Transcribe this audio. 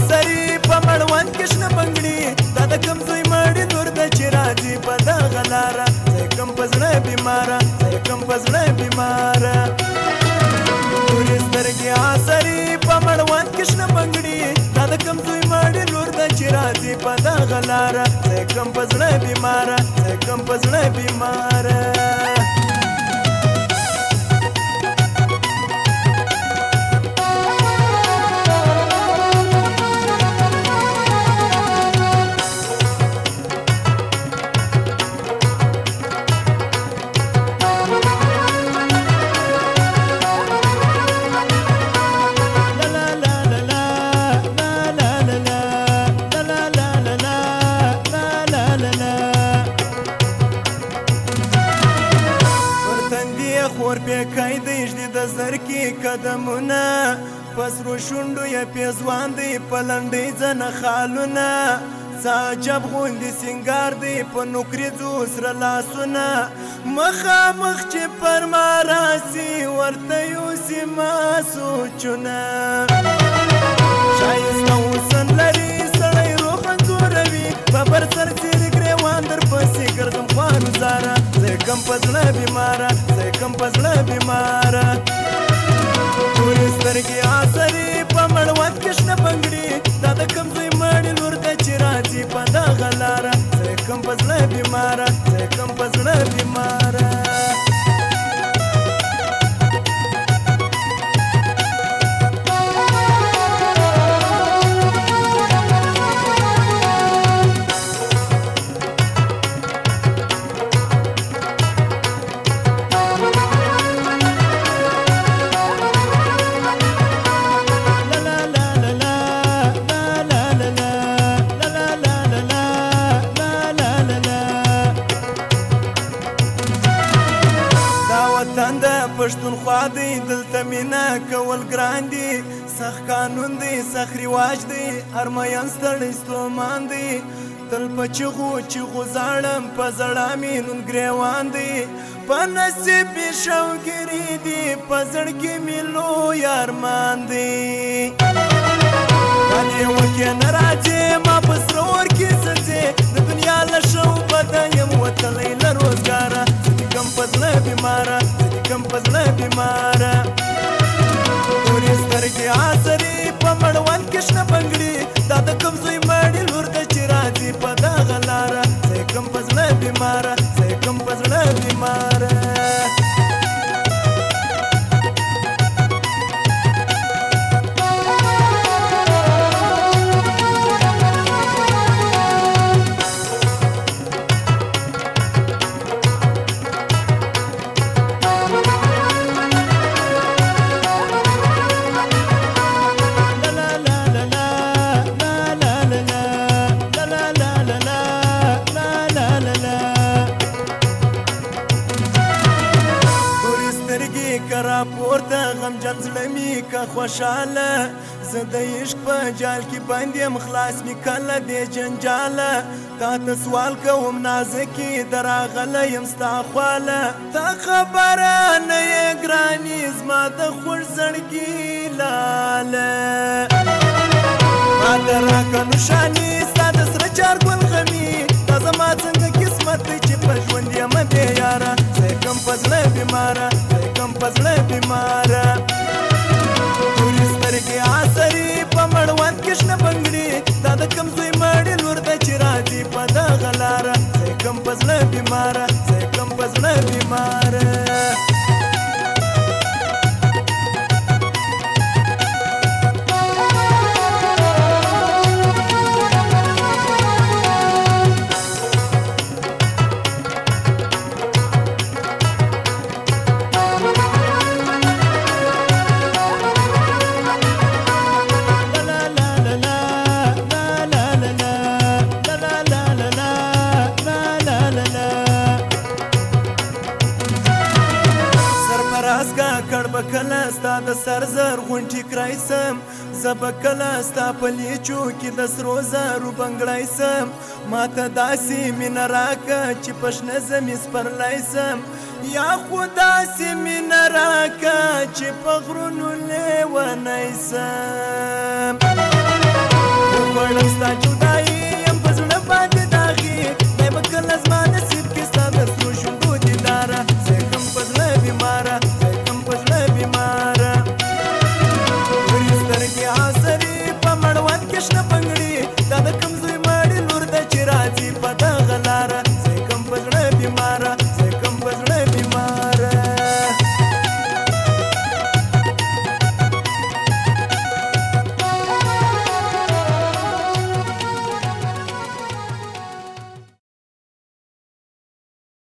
آسري په مړوند کې شنه بنګړي دا د کوم زوی مړی لور ده چې راځي په دغه لاره زه یې کړم په زړه بیماره زه یې کړم په زړه بیماره تورې سترګې آسري په مړوند کې شنه بنګړي دا د کوم زوی مړی لور ده چې راځي په دغه لاره زه یې کړم په زړه بیماره زه یې کړم په زړه بیماره خور پیکای د اجدي د زر کې قدمونه پسرو شونډو یې پیزوان دی په لنډۍ ځنه خالونه څه عجب غوندې سینګار دی په نوکریزو سره لاسونه مخامخ چې پر ما راسي ورته یوسي ما سوچونه ښایسته حسن لري سړی روح انځوروي په بر سر څیرې ګریوان در پسې ګرځم خوارو زاره زه یې کړم په زړه بیماره زه یې کړم په زړه بیماره تورې سترګې آسري په مړوند کې شنه بنګړي دا د کوم زوی مړی لور ده چې راځي په دغه لاره زه یې کړم په زړه بیماره زه یې کړم په زړه بیماره وطن د پښتونخوا دی دلته مینه کول ګران دي سخت قانون دی سخت رواج دی هر مین ستړی ستومان دی تل په چغو چغو زاړم په زړه مې نوم ګریوان دی په نصیب مې شوګیري دي په زړګي مې لوی ارمان دی باندې وکې نه راځې ما په سره اور کې څڅې د دنیا له شوبده یم وتلی له روزګاره کم په زړه بیماره کم په زړه بیماره تورې سترګې آسري په مړوند کې شنه بنګړي دا د کوم زوی مړی لور ده چې راځي په دغه لاره زه یې کړم په زړه بیماره زه یې کړم په زړه بیماره کرا پورته غمجن زړه مې که خوشحاله زه د عشق په جال کې بند یم خلاص مې کله دې جنجاله تا ته سوال کوم نازکې دراغلی یم ستا خواله تا خبره نه یې ګراني زما د خوږ زړګي لاله ما ته راکړه نوشاني ستا د سره چارګل غمي دا زما څنګه قسمت دی چې په ژوند یمه بې یاره زه یې کړم په زړه بیماره په زړه بیماره تورې سترګې آسري په مړوند کې شنه بنګړي دا د کوم زوی مړی لور ده چې راځي په دغه لاره زه یې کړم په زړه بیماره زه یې کړم په زړه بیماره کړ به کله ستا د سر زر غونټې کرای سم زه به کله ستا په لیچو کې د سرو زرو بنګړی سم ما ته داسې مینه راکه چې په شنه زمې سپرلی سم یا خو داسې مینه راکه چې په غرونو لیونی سم ستا جدا